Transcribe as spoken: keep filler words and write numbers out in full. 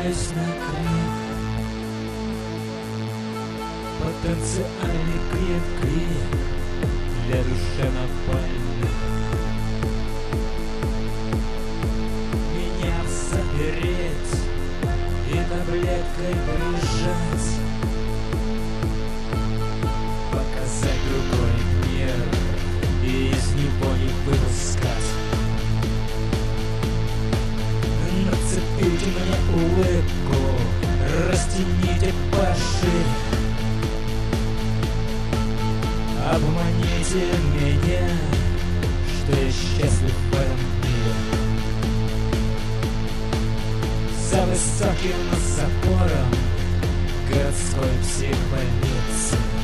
решаюсь на крик. Потенциальный крик-крик для душевнобольных. Меня запереть и таблеткой прижать, показать другой мир и из него не выпускать. Нацепите мне улыбку, растяните пошире, обманите меня, что я счастлив в этом мире. За высоким забором городской психбольницы